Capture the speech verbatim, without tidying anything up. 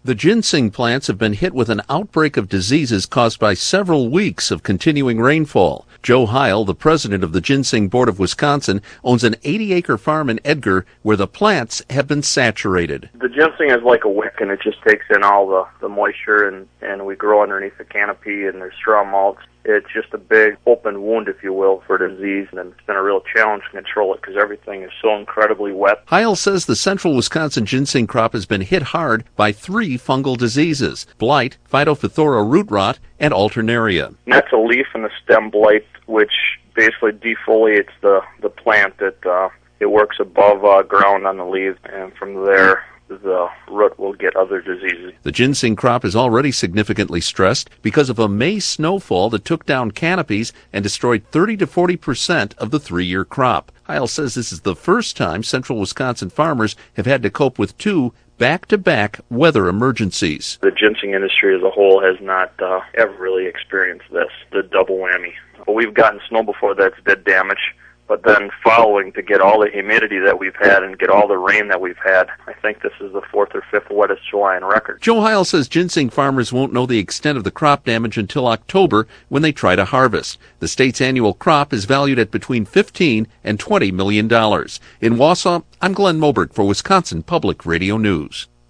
The ginseng plants have been hit with an outbreak of diseases caused by several weeks of continuing rainfall. Joe Heil, the president of the Ginseng Board of Wisconsin, owns an eighty-acre farm in Edgar where the plants have been saturated. The ginseng is like a wick, and it just takes in all the, the moisture, and, and we grow underneath the canopy, and there's straw mulch. It's just a big open wound, if you will, for disease, and it's been a real challenge to control it because everything is so incredibly wet. Heil says the central Wisconsin ginseng crop has been hit hard by three fungal diseases: blight, Phytophthora root rot, and alternaria. And that's a leaf and a stem blight, which basically defoliates the, the plant. That uh, it works above uh, ground on the leaves, and from there the root will get other diseases. The ginseng crop is already significantly stressed because of a May snowfall that took down canopies and destroyed thirty to forty percent of the three-year crop. Heil says this is the first time central Wisconsin farmers have had to cope with two back-to-back weather emergencies. The ginseng industry as a whole has not uh, ever really experienced this, the double whammy. We've gotten snow before that's did damage, but then following to get all the humidity that we've had and get all the rain that we've had, I think this is the fourth or fifth wettest July on record. Joe Heil says ginseng farmers won't know the extent of the crop damage until October when they try to harvest. The state's annual crop is valued at between fifteen and twenty million dollars. In Wausau, I'm Glenn Moberg for Wisconsin Public Radio News.